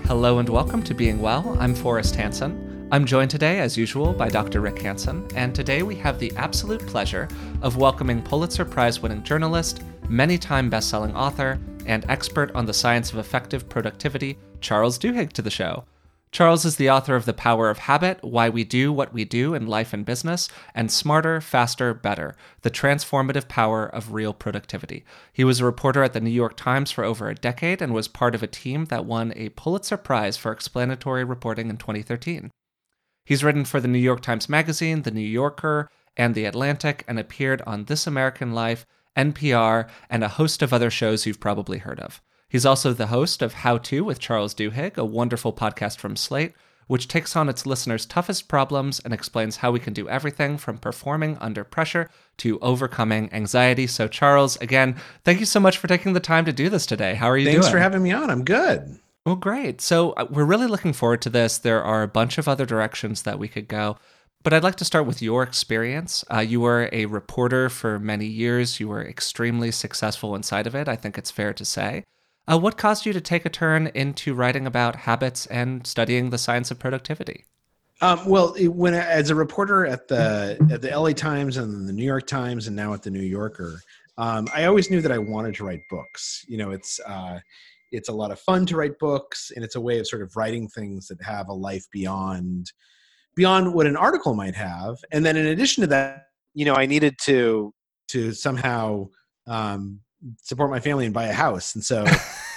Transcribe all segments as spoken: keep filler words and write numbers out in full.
Hello and welcome to Being Well. I'm Forrest Hansen. I'm joined today, as usual, by Doctor Rick Hansen, and today we have the absolute pleasure of welcoming Pulitzer Prize-winning journalist, many-time best-selling author, and expert on the science of effective productivity, Charles Duhigg, to the show. Charles is the author of The Power of Habit, Why We Do What We Do in Life and Business, and Smarter, Faster, Better, The Transformative Power of Real Productivity. He was a reporter at the New York Times for over a decade and was part of a team that won a Pulitzer Prize for explanatory reporting in twenty thirteen. He's written for the New York Times Magazine, The New Yorker, and The Atlantic, and appeared on This American Life, N P R, and a host of other shows you've probably heard of. He's also the host of How To with Charles Duhigg, a wonderful podcast from Slate, which takes on its listeners' toughest problems and explains how we can do everything from performing under pressure to overcoming anxiety. So Charles, again, thank you so much for taking the time to do this today. How are you Thanks doing? Thanks for having me on. I'm good. Well, great. So uh, we're really looking forward to this. There are a bunch of other directions that we could go. But I'd like to start with your experience. Uh, you were a reporter for many years. You were extremely successful inside of it, I think it's fair to say. Uh, what caused you to take a turn into writing about habits and studying the science of productivity? Um, well, it, when as a reporter at the at the L A Times and the New York Times and now at the New Yorker, um, I always knew that I wanted to write books. You know, it's uh, it's a lot of fun to write books, and it's a way of sort of writing things that have a life beyond beyond what an article might have. And then in addition to that, you know, I needed to to somehow um, support my family and buy a house. And so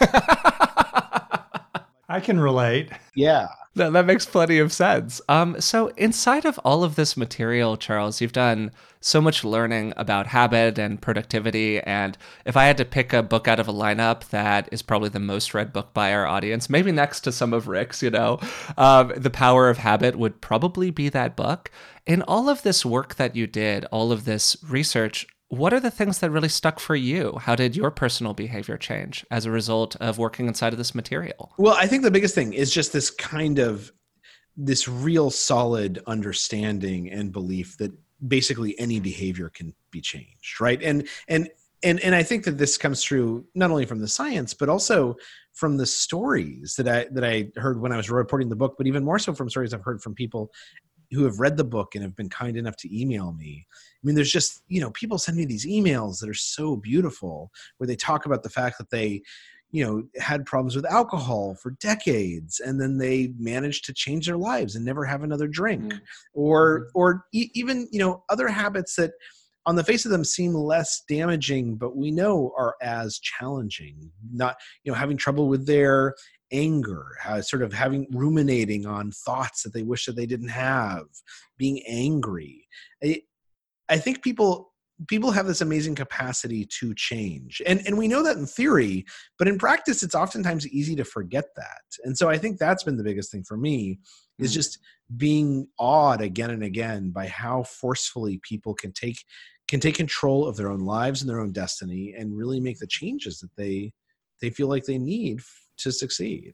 I can relate. Yeah. That, that makes plenty of sense. Um, so inside of all of this material, Charles, you've done so much learning about habit and productivity. And if I had to pick a book out of a lineup that is probably the most read book by our audience, maybe next to some of Rick's, you know, um, The Power of Habit would probably be that book. In all of this work that you did, all of this research, what are the things that really stuck for you? How did your personal behavior change as a result of working inside of this material? Well, I think the biggest thing is just this kind of, this real solid understanding and belief that basically any behavior can be changed, right? And and and and I think that this comes through not only from the science, but also from the stories that I that I heard when I was reporting the book, but even more so from stories I've heard from people who have read the book and have been kind enough to email me. I mean, there's just, you know, people send me these emails that are so beautiful where they talk about the fact that they, you know, had problems with alcohol for decades and then they managed to change their lives and never have another drink. Mm-hmm. Or, or e- even, you know, other habits that on the face of them seem less damaging, but we know are as challenging. Not, you know, having trouble with their anger, uh, sort of having ruminating on thoughts that they wish that they didn't have, being angry. I, I think people people have this amazing capacity to change. And, and we know that in theory, but in practice, it's oftentimes easy to forget that. And so I think that's been the biggest thing for me is just being awed again and again by how forcefully people can take can take control of their own lives and their own destiny and really make the changes that they they feel like they need to succeed.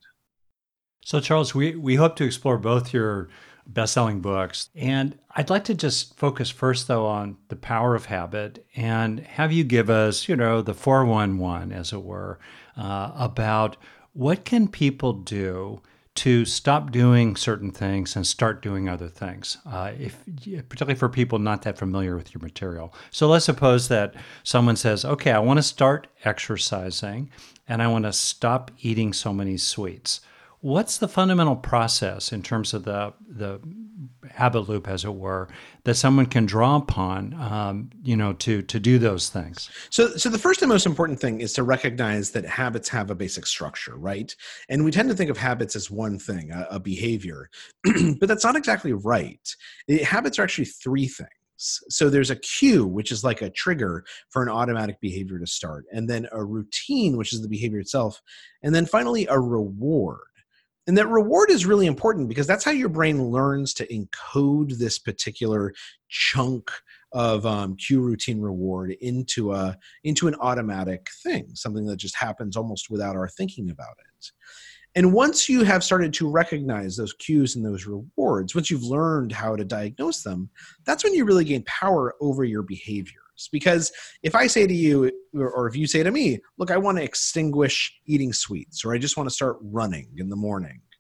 So Charles, we, we hope to explore both your best-selling books. And I'd like to just focus first, though, on The Power of Habit and have you give us, you know, the four one one, as it were, uh, about what can people do to stop doing certain things and start doing other things, uh, if particularly for people not that familiar with your material. So let's suppose that someone says, okay, I want to start exercising and I want to stop eating so many sweets. What's the fundamental process in terms of the the habit loop, as it were, that someone can draw upon, um, you know, to to do those things? So, so the first and most important thing is to recognize that habits have a basic structure, right? And we tend to think of habits as one thing, a, a behavior, but that's not exactly right. It, habits are actually three things. So there's a cue, which is like a trigger for an automatic behavior to start, and then a routine, which is the behavior itself, and then finally a reward. And that reward is really important because that's how your brain learns to encode this particular chunk of um, cue, routine, reward into a into an automatic thing, something that just happens almost without our thinking about it. And once you have started to recognize those cues and those rewards, once you've learned how to diagnose them, that's when you really gain power over your behaviors. Because if I say to you, or if you say to me, look, I want to extinguish eating sweets, or I just want to start running in the morning,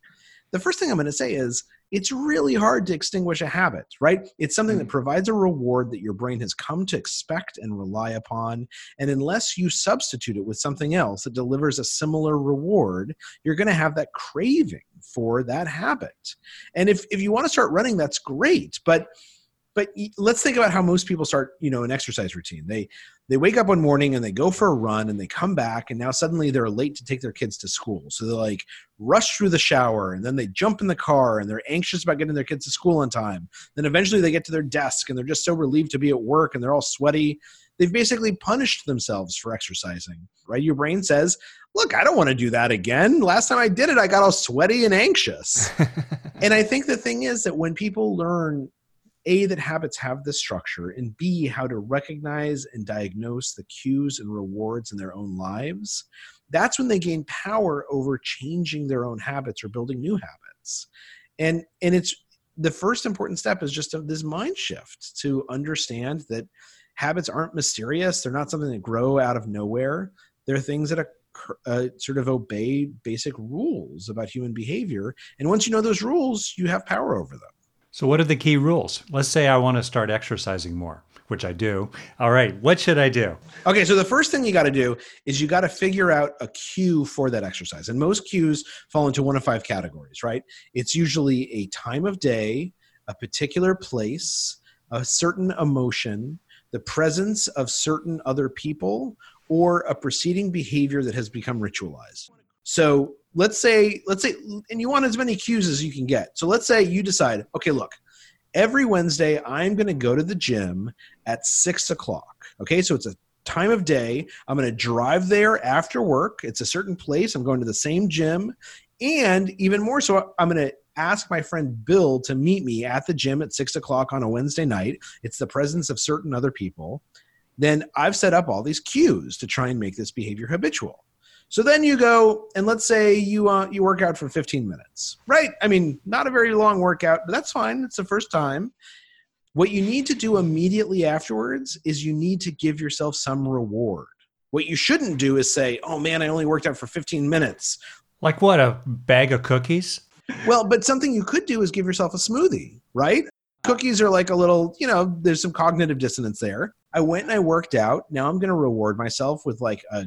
the first thing I'm going to say is it's really hard to extinguish a habit, right? It's something that provides a reward that your brain has come to expect and rely upon. And unless you substitute it with something else that delivers a similar reward, you're going to have that craving for that habit. And if, if you want to start running, that's great. But But let's think about how most people start, you know, an exercise routine. They they wake up one morning and they go for a run and they come back and now suddenly they're late to take their kids to school. So they like rush through the shower and then they jump in the car and they're anxious about getting their kids to school on time. Then eventually they get to their desk and they're just so relieved to be at work and they're all sweaty. They've basically punished themselves for exercising, right? Your brain says, look, I don't want to do that again. Last time I did it, I got all sweaty and anxious. And I think the thing is that when people learn A, that habits have this structure, and B, how to recognize and diagnose the cues and rewards in their own lives, that's when they gain power over changing their own habits or building new habits. And, and it's the first important step is just this mind shift to understand that habits aren't mysterious. They're not something that grow out of nowhere. They're things that uh, sort of obey basic rules about human behavior. And once you know those rules, you have power over them. So what are the key rules? Let's say I want to start exercising more, which I do. All right, what should I do? Okay, so the first thing you got to do is you got to figure out a cue for that exercise. And most cues fall into one of five categories, right? It's usually a time of day, a particular place, a certain emotion, the presence of certain other people, or a preceding behavior that has become ritualized. So let's say, let's say, and you want as many cues as you can get. So let's say you decide, okay, look, every Wednesday I'm going to go to the gym at six o'clock. Okay, so it's a time of day. I'm going to drive there after work. It's a certain place. I'm going to the same gym. And even more so, I'm going to ask my friend Bill to meet me at the gym at six o'clock on a Wednesday night. It's the presence of certain other people. Then I've set up all these cues to try and make this behavior habitual. So then you go and let's say you uh, you work out for fifteen minutes, right? I mean, not a very long workout, but that's fine. It's the first time. What you need to do immediately afterwards is you need to give yourself some reward. What you shouldn't do is say, oh man, I only worked out for fifteen minutes. Like what, a bag of cookies? Well, but something you could do is give yourself a smoothie, right? Cookies are like a little, you know, there's some cognitive dissonance there. I went and I worked out. Now I'm going to reward myself with like a,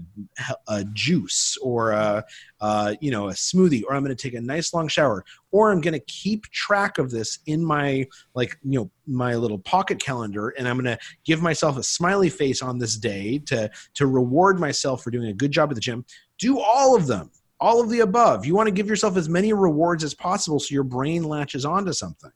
a juice or a, uh, you know, a smoothie, or I'm going to take a nice long shower, or I'm going to keep track of this in my like, you know, my little pocket calendar. And I'm going to give myself a smiley face on this day to, to reward myself for doing a good job at the gym. Do all of them, all of the above. You want to give yourself as many rewards as possible so your brain latches onto something.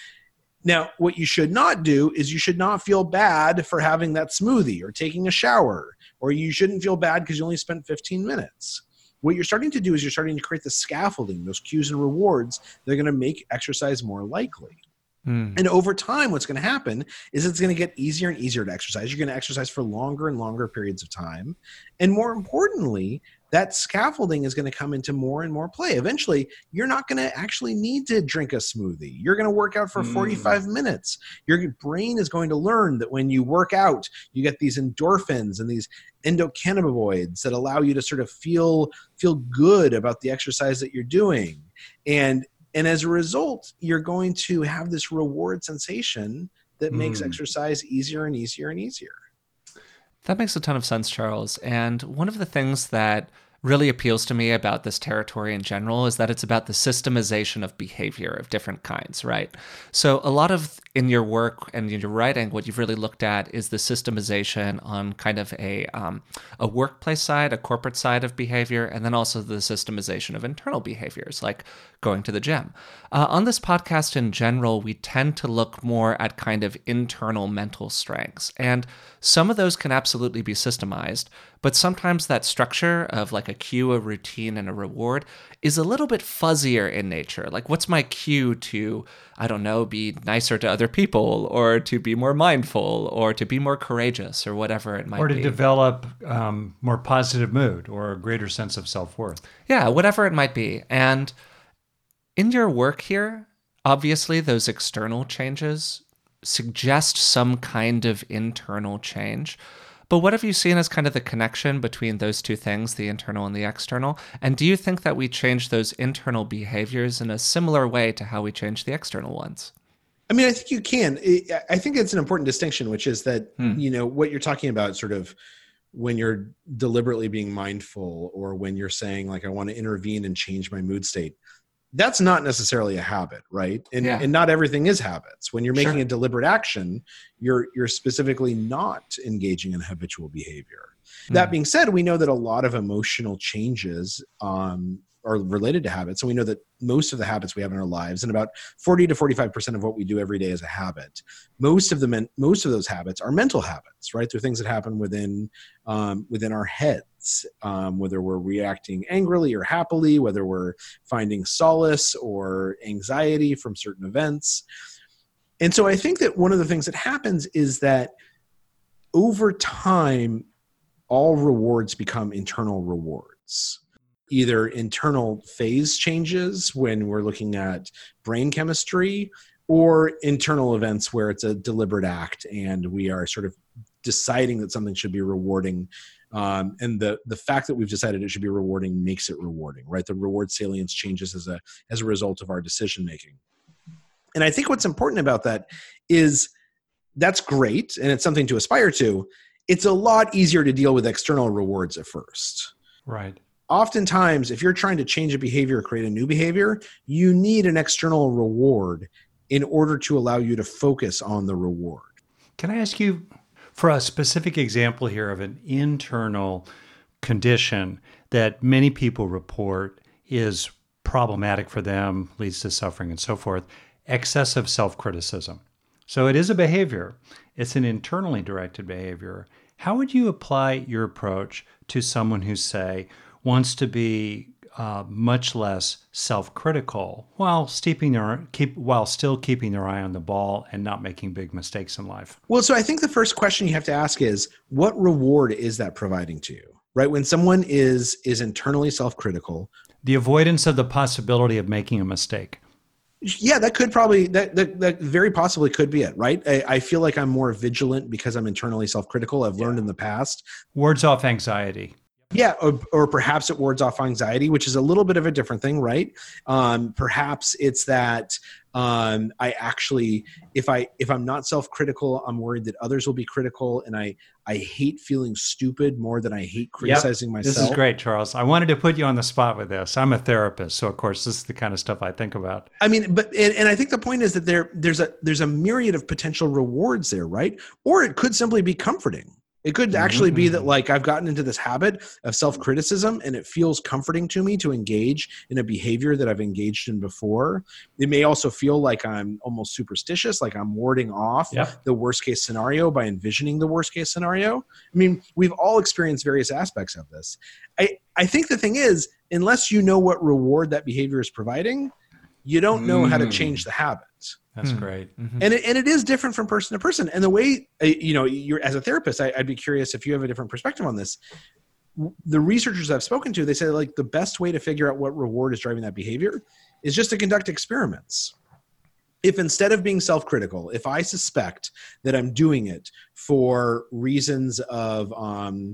Now, what you should not do is you should not feel bad for having that smoothie or taking a shower, or you shouldn't feel bad because you only spent fifteen minutes. What you're starting to do is you're starting to create the scaffolding, those cues and rewards that are going to make exercise more likely. Mm. And over time, what's going to happen is it's going to get easier and easier to exercise. You're going to exercise for longer and longer periods of time. And more importantly, that scaffolding is going to come into more and more play. Eventually, you're not going to actually need to drink a smoothie. You're going to work out for mm. forty-five minutes. Your brain is going to learn that when you work out, you get these endorphins and these endocannabinoids that allow you to sort of feel, feel good about the exercise that you're doing. And And as a result, you're going to have this reward sensation that makes mm. exercise easier and easier and easier. That makes a ton of sense, Charles. And one of the things that really appeals to me about this territory in general is that it's about the systemization of behavior of different kinds, right? So a lot of in your work and in your writing, what you've really looked at is the systemization on kind of a um, a workplace side, a corporate side of behavior, and then also the systemization of internal behaviors, like going to the gym. Uh, on this podcast in general, we tend to look more at kind of internal mental strengths, and some of those can absolutely be systemized, but sometimes that structure of like a cue, a routine, and a reward is a little bit fuzzier in nature. Like, what's my cue to, I don't know, be nicer to other people, or to be more mindful, or to be more courageous, or whatever it might be. Or to be. develop um, more positive mood or a greater sense of self-worth. Yeah, whatever it might be. And in your work here, obviously those external changes suggest some kind of internal change. But what have you seen as kind of the connection between those two things, the internal and the external? And do you think that we change those internal behaviors in a similar way to how we change the external ones? I mean, I think you can. I think it's an important distinction, which is that, Hmm. you know, what you're talking about sort of when you're deliberately being mindful, or when you're saying like, I want to intervene and change my mood state, that's not necessarily a habit, right? And, Yeah. and not everything is habits. When you're making Sure. a deliberate action, you're you're specifically not engaging in habitual behavior. Hmm. That being said, we know that a lot of emotional changes um, are related to habits. And we know that most of the habits we have in our lives, and about forty to forty-five percent of what we do every day is a habit. Most of the men, most of those habits are mental habits, right? They're things that happen within um, within our heads, um, whether we're reacting angrily or happily, whether we're finding solace or anxiety from certain events. And so I think that one of the things that happens is that over time, all rewards become internal rewards. Either internal phase changes when we're looking at brain chemistry, or internal events where it's a deliberate act and we are sort of deciding that something should be rewarding. Um, and the the fact that we've decided it should be rewarding makes it rewarding, right? The reward salience changes as a as a result of our decision making. And I think what's important about that is that's great, and it's something to aspire to. It's a lot easier to deal with external rewards at first. Right. Oftentimes, if you're trying to change a behavior or create a new behavior, you need an external reward in order to allow you to focus on the reward. Can I ask you for a specific example here of an internal condition that many people report is problematic for them, leads to suffering and so forth? Excessive self-criticism. So it is a behavior. It's an internally directed behavior. How would you apply your approach to someone who, say, wants to be uh, much less self-critical while steeping their keep while still keeping their eye on the ball and not making big mistakes in life? Well, so I think the first question you have to ask is, what reward is that providing to you? Right? When someone is is internally self-critical, The avoidance of the possibility of making a mistake. yeah, that could probably that that, that very possibly could be it, right? I, I feel like I'm more vigilant because I'm internally self-critical. I've learned in the past. Wards off anxiety. Yeah, or, or perhaps it wards off anxiety, which is a little bit of a different thing, right? Um, perhaps it's that um, I actually, if I if I'm not self-critical, I'm worried that others will be critical, and I I hate feeling stupid more than I hate criticizing Yep. myself. This is great, Charles. I wanted to put you on the spot with this. I'm a therapist, so of course this is the kind of stuff I think about. I mean, but and, and I think the point is that there there's a there's a myriad of potential rewards there, right? Or it could simply be comforting. It could actually be that, like, I've gotten into this habit of self-criticism and it feels comforting to me to engage in a behavior that I've engaged in before. It may also feel like I'm almost superstitious, like I'm warding off Yep. the worst case scenario by envisioning the worst case scenario. I mean, we've all experienced various aspects of this. I, I think the thing is, unless you know what reward that behavior is providing, you don't know how to Mm. change the habit. That's Hmm. great. Mhm. And it, and it is different from person to person. And the way, uh, you know, you're as a therapist, I, I'd be curious if you have a different perspective on this. W- The researchers I've spoken to, they say like the best way to figure out what reward is driving that behavior is just to conduct experiments. If instead of being self-critical, if I suspect that I'm doing it for reasons of, um,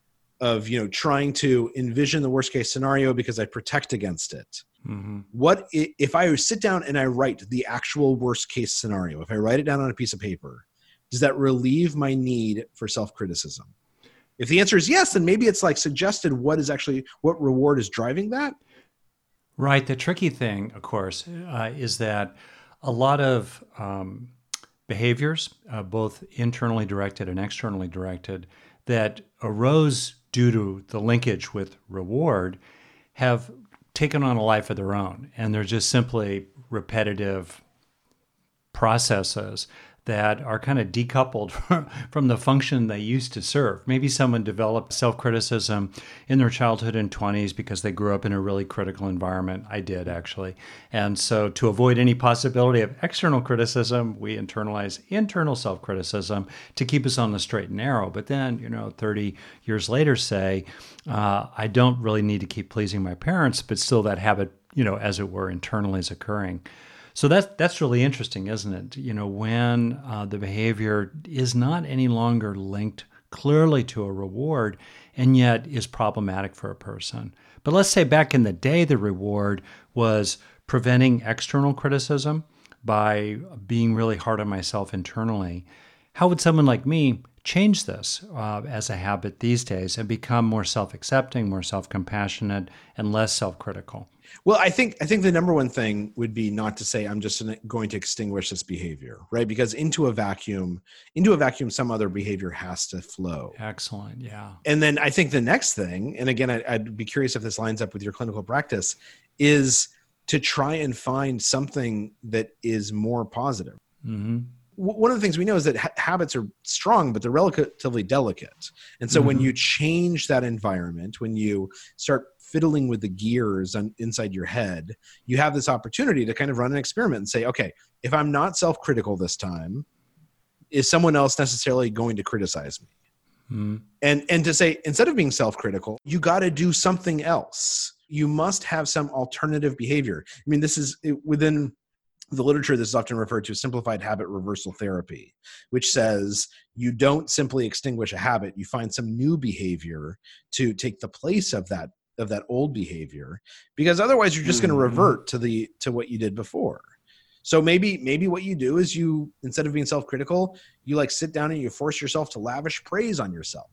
of, you know, trying to envision the worst case scenario because I protect against it, hmm what i- if I sit down and I write the actual worst case scenario, if I write it down on a piece of paper, does that relieve my need for self-criticism? If the answer is yes, then maybe it's like suggested what is actually, what reward is driving that. Right. The tricky thing, of course, uh, is that a lot of um, behaviors, uh, both internally directed and externally directed, that arose due to the linkage with reward have taken on a life of their own. And they're just simply repetitive processes that are kind of decoupled from the function they used to serve. Maybe someone developed self-criticism in their childhood and twenties because they grew up in a really critical environment. I did, actually. And so to avoid any possibility of external criticism, we internalize internal self-criticism to keep us on the straight and narrow. But then, you know, thirty years later, say, uh, I don't really need to keep pleasing my parents, but still that habit, you know, as it were, internally is occurring. So that's that's really interesting, isn't it? You know, when uh, the behavior is not any longer linked clearly to a reward and yet is problematic for a person. But let's say back in the day, the reward was preventing external criticism by being really hard on myself internally. How would someone like me change this uh, as a habit these days and become more self-accepting, more self-compassionate, and less self-critical? Well, I think I think the number one thing would be not to say I'm just going to extinguish this behavior, right? Because into a vacuum, into a vacuum, some other behavior has to flow. Excellent, yeah. And then I think the next thing, and again, I, I'd be curious if this lines up with your clinical practice, is to try and find something that is more positive. Mm-hmm. One of the things we know is that ha- habits are strong, but they're relatively delicate. And so mm-hmm. when you change that environment, when you start fiddling with the gears on, inside your head, you have this opportunity to kind of run an experiment and say, okay, if I'm not self-critical this time, is someone else necessarily going to criticize me? Mm-hmm. And, and to say, instead of being self-critical, you got to do something else. You must have some alternative behavior. I mean, this is within the literature, this is often referred to as simplified habit reversal therapy, which says you don't simply extinguish a habit, you find some new behavior to take the place of that of that old behavior, because otherwise you're just mm-hmm. going to revert to the to what you did before. So maybe maybe what you do is you, instead of being self-critical, you like sit down and you force yourself to lavish praise on yourself.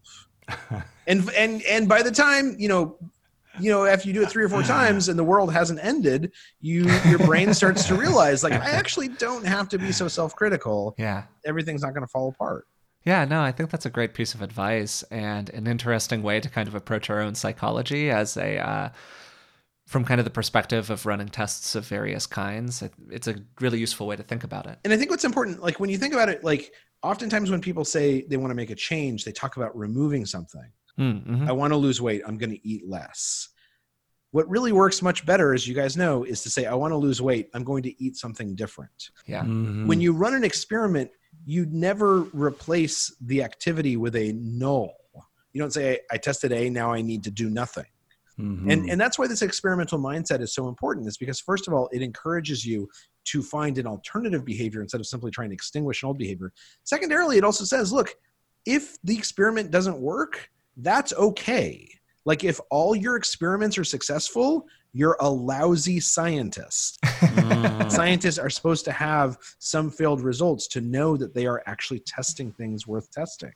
and and and by the time, you know, you know, after you do it three or four times and the world hasn't ended, you your brain starts to realize, like, I actually don't have to be so self-critical. Yeah. Everything's not going to fall apart. Yeah, no, I think that's a great piece of advice and an interesting way to kind of approach our own psychology as a, uh, from kind of the perspective of running tests of various kinds. It, it's a really useful way to think about it. And I think what's important, like when you think about it, like oftentimes when people say they want to make a change, they talk about removing something. Mm-hmm. I want to lose weight. I'm going to eat less. What really works much better, as you guys know, is to say, I want to lose weight. I'm going to eat something different. Yeah. Mm-hmm. When you run an experiment, you never replace the activity with a null. You don't say, I tested A, now I need to do nothing. Mm-hmm. And, and that's why this experimental mindset is so important, is because, first of all, it encourages you to find an alternative behavior instead of simply trying to extinguish an old behavior. Secondarily, it also says, look, if the experiment doesn't work, that's okay. Like if all your experiments are successful, you're a lousy scientist. Mm. Scientists are supposed to have some failed results to know that they are actually testing things worth testing.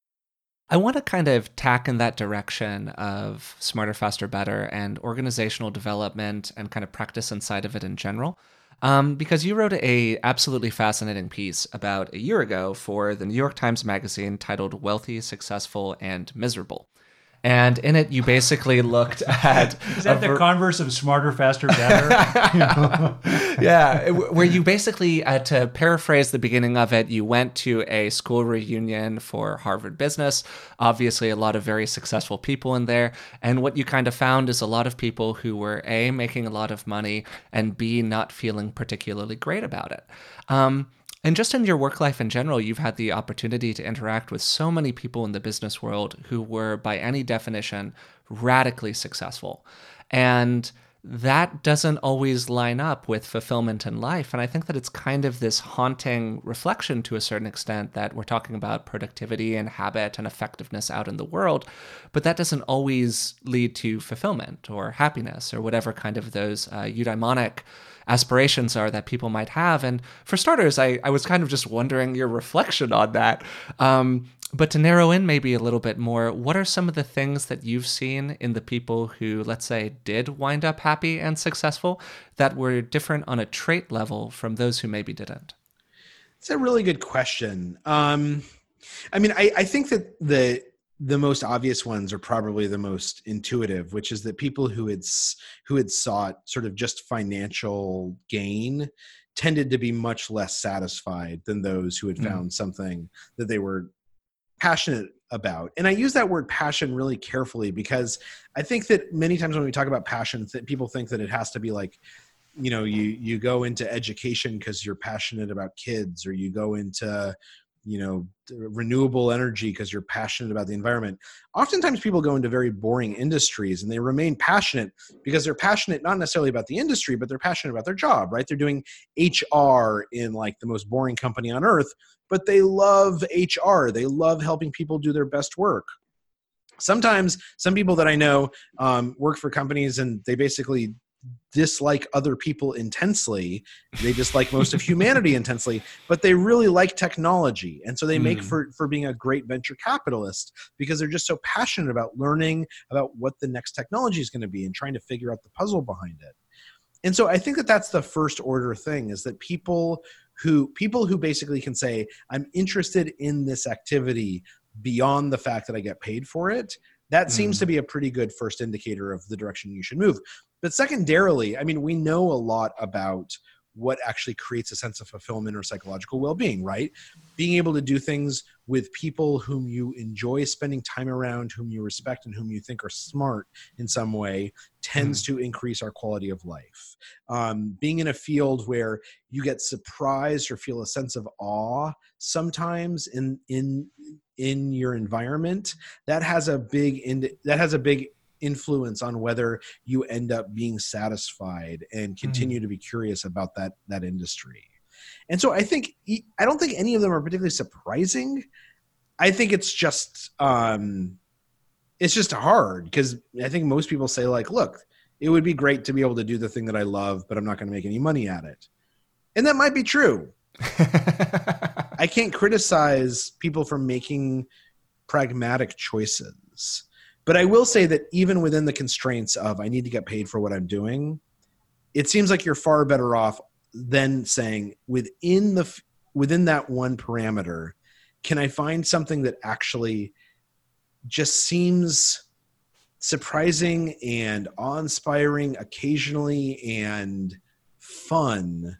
I want to kind of tack in that direction of smarter, faster, better and organizational development and kind of practice inside of it in general. Um, because you wrote a absolutely fascinating piece about a year ago for the New York Times Magazine titled Wealthy, Successful, and Miserable. And in it, you basically looked at... Is that the ver- converse of smarter, faster, better? Yeah, where you basically, uh, to paraphrase the beginning of it, you went to a school reunion for Harvard Business. Obviously, a lot of very successful people in there. And what you kind of found is a lot of people who were A, making a lot of money, and B, not feeling particularly great about it. Um, And just in your work life in general, you've had the opportunity to interact with so many people in the business world who were, by any definition, radically successful. And that doesn't always line up with fulfillment in life. And I think that it's kind of this haunting reflection to a certain extent that we're talking about productivity and habit and effectiveness out in the world, but that doesn't always lead to fulfillment or happiness or whatever kind of those uh, eudaimonic aspirations are that people might have. And for starters, I, I was kind of just wondering your reflection on that. Um, but to narrow in maybe a little bit more, what are some of the things that you've seen in the people who, let's say, did wind up happy and successful that were different on a trait level from those who maybe didn't? It's a really good question. Um, I mean, I, I think that the the most obvious ones are probably the most intuitive, which is that people who had who had sought sort of just financial gain tended to be much less satisfied than those who had found mm. something that they were passionate about. And I use that word passion really carefully because I think that many times when we talk about passion, that people think that it has to be like, you know, you you go into education because you're passionate about kids, or you go into you know, renewable energy because you're passionate about the environment. Oftentimes people go into very boring industries and they remain passionate because they're passionate not necessarily about the industry, but they're passionate about their job, right? They're doing H R in like the most boring company on earth, but they love H R. They love helping people do their best work. Sometimes some people that I know um, work for companies and they basically dislike other people intensely. They dislike most of humanity intensely, but they really like technology. And so they mm. make for, for being a great venture capitalist because they're just so passionate about learning about what the next technology is going to be and trying to figure out the puzzle behind it. And so I think that that's the first order thing, is that people who people who basically can say, I'm interested in this activity beyond the fact that I get paid for it, that mm. seems to be a pretty good first indicator of the direction you should move. But secondarily, I mean, we know a lot about what actually creates a sense of fulfillment or psychological well-being, right? Being able to do things with people whom you enjoy spending time around, whom you respect, and whom you think are smart in some way tends mm. to increase our quality of life. Um, being in a field where you get surprised or feel a sense of awe sometimes in in in your environment, that has a big ind- that has a big influence on whether you end up being satisfied and continue mm. to be curious about that that industry. And so I think I don't think any of them are particularly surprising. I think it's just um, it's just hard because I think most people say like, look, it would be great to be able to do the thing that I love, but I'm not going to make any money at it. And that might be true. I can't criticize people for making pragmatic choices. But I will say that even within the constraints of I need to get paid for what I'm doing, it seems like you're far better off than saying within the within that one parameter, can I find something that actually just seems surprising and awe-inspiring occasionally and fun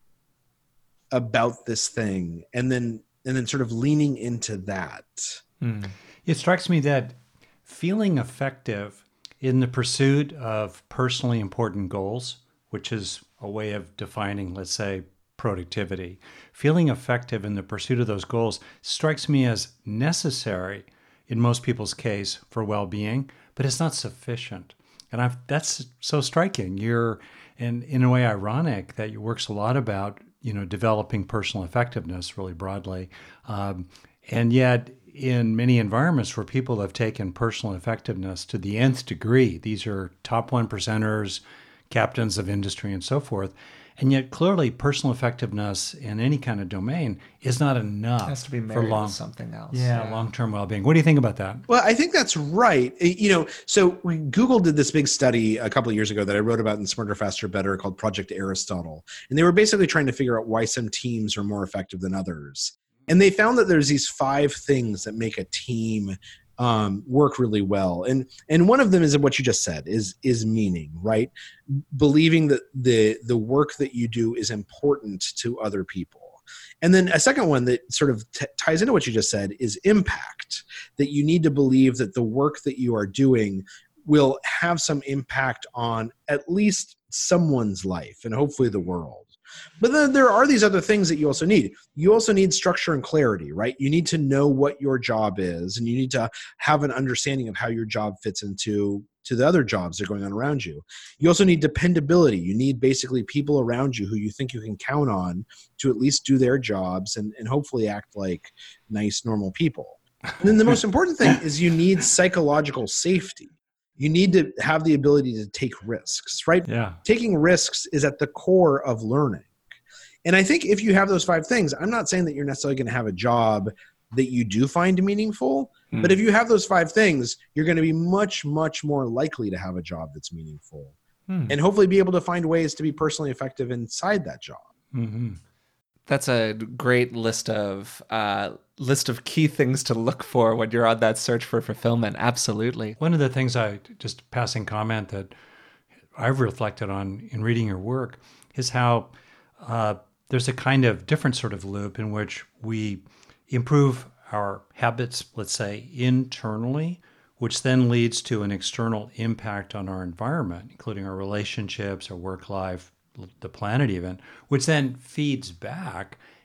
about this thing, and then and then sort of leaning into that. Hmm. It strikes me that feeling effective in the pursuit of personally important goals, which is a way of defining, let's say, productivity, feeling effective in the pursuit of those goals strikes me as necessary in most people's case for well-being, but it's not sufficient. And I've, that's so striking. You're, and in a way ironic that your work's a lot about, you know, developing personal effectiveness really broadly. Um, and yet, in many environments where people have taken personal effectiveness to the nth degree, these are top one percenters, captains of industry, and so forth. And yet, clearly, personal effectiveness in any kind of domain is not enough. It has to be for married long, to something else. Yeah, yeah. long-term well-being. What do you think about that? Well, I think that's right. You know, so we, Google did this big study a couple of years ago that I wrote about in Smarter, Faster, Better called Project Aristotle. And they were basically trying to figure out why some teams are more effective than others. And they found that there's these five things that make a team um, work really well. And and one of them is what you just said, is is meaning, right? Believing that the the work that you do is important to other people. And then a second one that sort of t- ties into what you just said is impact, that you need to believe that the work that you are doing will have some impact on at least someone's life and hopefully the world. But then there are these other things that you also need. You also need structure and clarity, right? You need to know what your job is, and you need to have an understanding of how your job fits into to the other jobs that are going on around you. You also need dependability. You need basically people around you who you think you can count on to at least do their jobs and, and hopefully act like nice, normal people. And then the most important thing is you need psychological safety. You need to have the ability to take risks, right? Yeah. Taking risks is at the core of learning. And I think if you have those five things, I'm not saying that you're necessarily going to have a job that you do find meaningful, mm. but if you have those five things, you're going to be much, much more likely to have a job that's meaningful mm. and hopefully be able to find ways to be personally effective inside that job. Mm-hmm. That's a great list of uh, list of key things to look for when you're on that search for fulfillment. Absolutely. One of the things I, just passing comment that I've reflected on in reading your work is how uh, there's a kind of different sort of loop in which we improve our habits, let's say, internally, which then leads to an external impact on our environment, including our relationships, our work life, the planet even, which then feeds back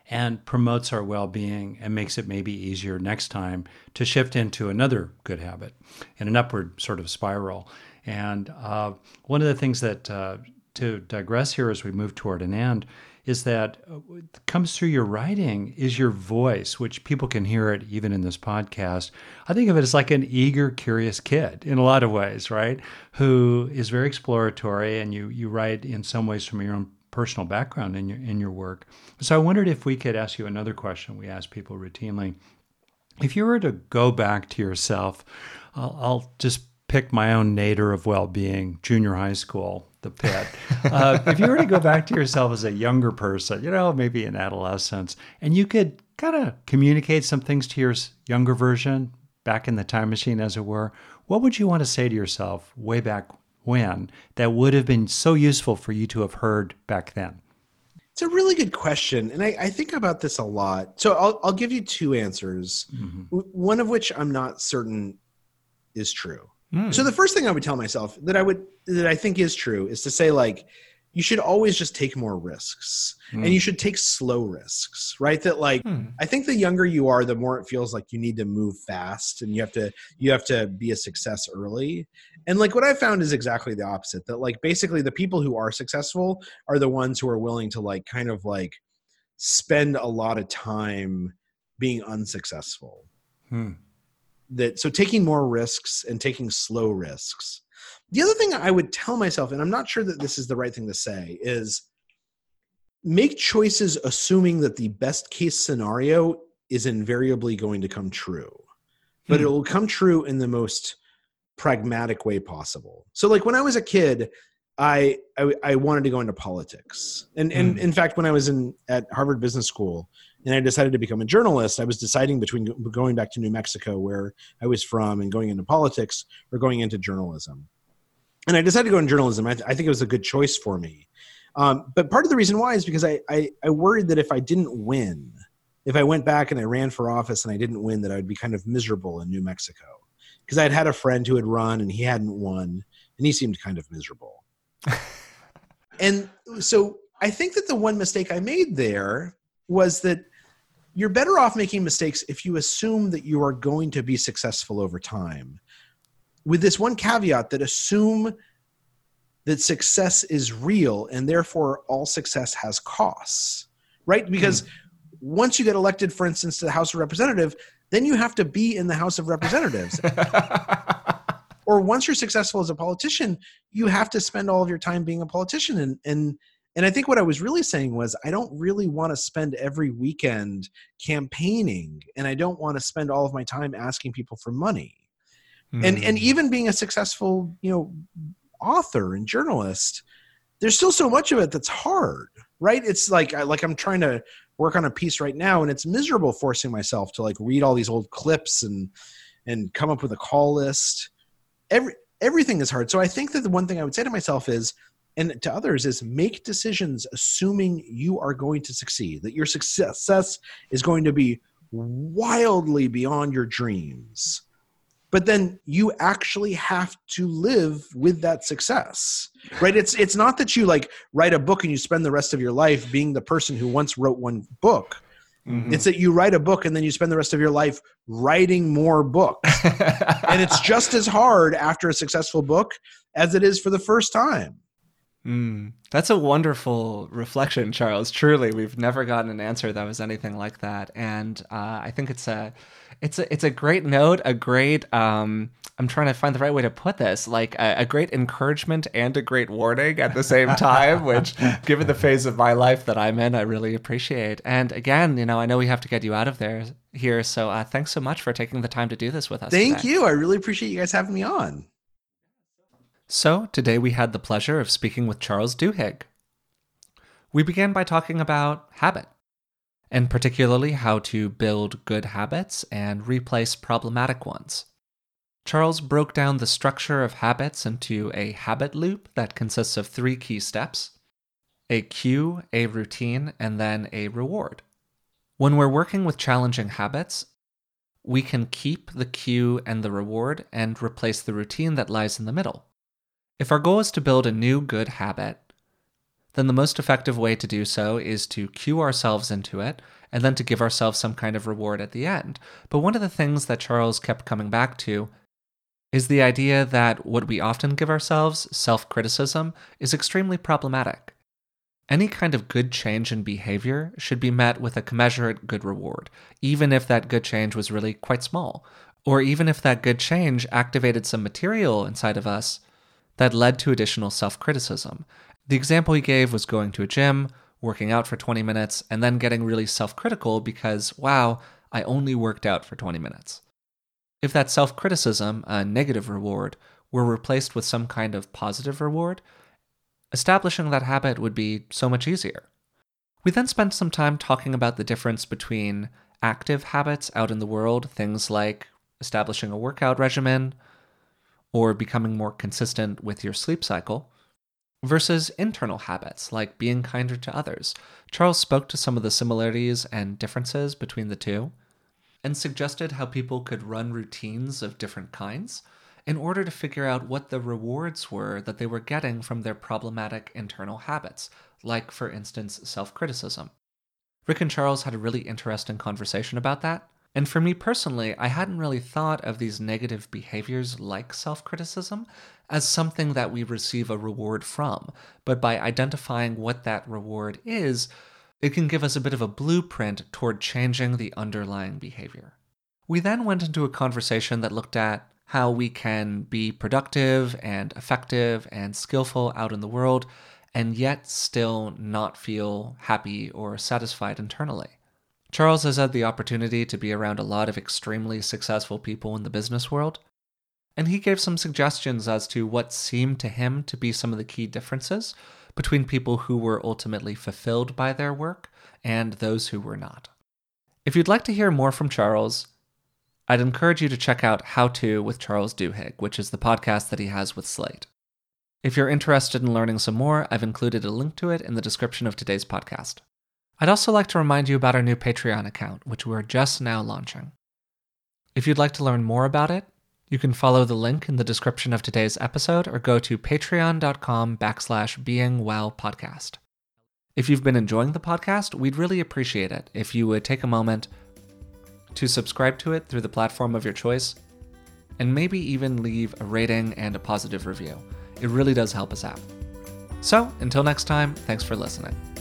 and promotes our well-being and makes it maybe easier next time to shift into another good habit in an upward sort of spiral. And uh, one of the things that, uh, to digress here as we move toward an end, is that what comes through your writing is your voice, which people can hear it even in this podcast. I think of it as like an eager, curious kid in a lot of ways, right? Who is very exploratory, and you you write in some ways from your own personal background in your in your work. So I wondered if we could ask you another question we ask people routinely. If you were to go back to yourself, I'll, I'll just pick my own nadir of well-being, junior high school, the pit. Uh, if you were to go back to yourself as a younger person, you know, maybe in adolescence, and you could kind of communicate some things to your younger version back in the time machine, as it were, what would you want to say to yourself way back when that would have been so useful for you to have heard back then? It's a really good question. And I, I think about this a lot. So I'll, I'll give you two answers, mm-hmm. one of which I'm not certain is true. Mm. So the first thing I would tell myself that I would, that I think is true is to say, like, you should always just take more risks mm. and you should take slow risks, right? That like, mm. I think the younger you are, the more it feels like you need to move fast and you have to, you have to be a success early. And like what I found is exactly the opposite, that like basically the people who are successful are the ones who are willing to like kind of like spend a lot of time being unsuccessful. Hmm. That so taking more risks and taking slow risks. The other thing I would tell myself, and I'm not sure that this is the right thing to say, is make choices assuming that the best case scenario is invariably going to come true, but hmm. it will come true in the most pragmatic way possible. So like when I was a kid, I, I, I wanted to go into politics. And, and mm. in fact, when I was in at Harvard Business School and I decided to become a journalist, I was deciding between going back to New Mexico, where I was from, and going into politics, or going into journalism. And I decided to go into journalism. I, th- I think it was a good choice for me. Um, but part of the reason why is because I, I, I worried that if I didn't win, if I went back and I ran for office and I didn't win, that I would be kind of miserable in New Mexico. Because I had had a friend who had run and he hadn't won, and he seemed kind of miserable. And so I think that the one mistake I made there was that you're better off making mistakes if you assume that you are going to be successful over time, with this one caveat that assume that success is real and therefore all success has costs, right? Because mm. once you get elected, for instance, to the House of Representatives, then you have to be in the House of Representatives. Or once you're successful as a politician, you have to spend all of your time being a politician. And and and I think what I was really saying was, I don't really want to spend every weekend campaigning, and I don't want to spend all of my time asking people for money. Mm. And and even being a successful, you know, author and journalist, there's still so much of it that's hard, right? It's like I, like I'm trying to work on a piece right now, and it's miserable forcing myself to like read all these old clips and and come up with a call list. Every everything is hard. So I think that the one thing I would say to myself is, and to others, is make decisions assuming you are going to succeed, that your success is going to be wildly beyond your dreams. But then you actually have to live with that success, right? It's it's not that you like write a book and you spend the rest of your life being the person who once wrote one book. Mm-hmm. It's that you write a book and then you spend the rest of your life writing more books. And it's just as hard after a successful book as it is for the first time. Mm, that's a wonderful reflection, Charles. Truly, we've never gotten an answer that was anything like that. And uh, I think it's a, it's a, it's a great note, a great, um, I'm trying to find the right way to put this, like a, a great encouragement and a great warning at the same time, which given the phase of my life that I'm in, I really appreciate. And again, you know, I know we have to get you out of there here. So uh, thanks so much for taking the time to do this with us. Thank today. you. I really appreciate you guys having me on. So today we had the pleasure of speaking with Charles Duhigg. We began by talking about habit, and particularly how to build good habits and replace problematic ones. Charles broke down the structure of habits into a habit loop that consists of three key steps: a cue, a routine, and then a reward. When we're working with challenging habits, we can keep the cue and the reward and replace the routine that lies in the middle. If our goal is to build a new good habit, then the most effective way to do so is to cue ourselves into it and then to give ourselves some kind of reward at the end. But one of the things that Charles kept coming back to is the idea that what we often give ourselves, self-criticism, is extremely problematic. Any kind of good change in behavior should be met with a commensurate good reward, even if that good change was really quite small, or even if that good change activated some material inside of us that led to additional self-criticism. The example he gave was going to a gym, working out for twenty minutes, and then getting really self-critical because, wow, I only worked out for twenty minutes. If that self-criticism, a negative reward, were replaced with some kind of positive reward, establishing that habit would be so much easier. We then spent some time talking about the difference between active habits out in the world, things like establishing a workout regimen or becoming more consistent with your sleep cycle, versus internal habits like being kinder to others. Charles spoke to some of the similarities and differences between the two and suggested how people could run routines of different kinds in order to figure out what the rewards were that they were getting from their problematic internal habits, like, for instance, self-criticism. Rick and Charles had a really interesting conversation about that, and for me personally, I hadn't really thought of these negative behaviors like self-criticism as something that we receive a reward from, but by identifying what that reward is, it can give us a bit of a blueprint toward changing the underlying behavior. We then went into a conversation that looked at how we can be productive and effective and skillful out in the world, and yet still not feel happy or satisfied internally. Charles has had the opportunity to be around a lot of extremely successful people in the business world, and he gave some suggestions as to what seemed to him to be some of the key differences between people who were ultimately fulfilled by their work and those who were not. If you'd like to hear more from Charles, I'd encourage you to check out How To with Charles Duhigg, which is the podcast that he has with Slate. If you're interested in learning some more, I've included a link to it in the description of today's podcast. I'd also like to remind you about our new Patreon account, which we're just now launching. If you'd like to learn more about it, you can follow the link in the description of today's episode or go to patreon.com backslash beingwellpodcast. If you've been enjoying the podcast, we'd really appreciate it if you would take a moment to subscribe to it through the platform of your choice, and maybe even leave a rating and a positive review. It really does help us out. So, until next time, thanks for listening.